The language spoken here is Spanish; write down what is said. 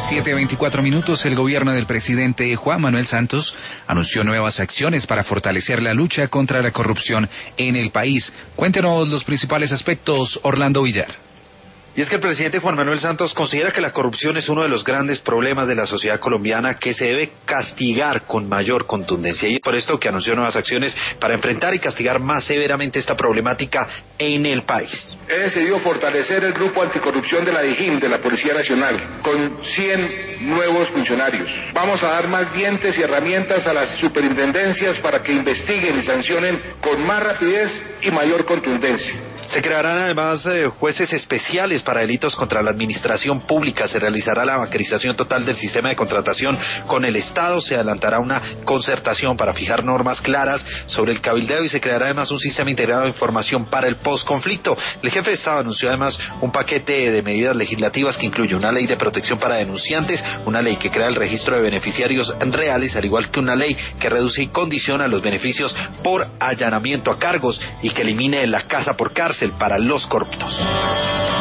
7:24, el gobierno del presidente Juan Manuel Santos anunció nuevas acciones para fortalecer la lucha contra la corrupción en el país. Cuéntenos los principales aspectos, Orlando Villar. Y es que el presidente Juan Manuel Santos considera que la corrupción es uno de los grandes problemas de la sociedad colombiana que se debe castigar con mayor contundencia. Y es por esto que anunció nuevas acciones para enfrentar y castigar más severamente esta problemática en el país. He decidido fortalecer el grupo anticorrupción de la DIJÍN, de la Policía Nacional, con 100 nuevos funcionarios. Vamos a dar más dientes y herramientas a las superintendencias para que investiguen y sancionen con más rapidez y mayor contundencia. Se crearán además jueces especiales para delitos contra la administración pública. Se realizará la bancarización total del sistema de contratación con el Estado. Se adelantará una concertación para fijar normas claras sobre el cabildeo y se creará además un sistema integrado de información para el postconflicto. El jefe de Estado anunció además un paquete de medidas legislativas que incluye una ley de protección para denunciantes, una ley que crea el registro de beneficiarios reales, al igual que una ley que reduce y condiciona los beneficios por allanamiento a cargos y que elimine la casa por cárcel para los corruptos.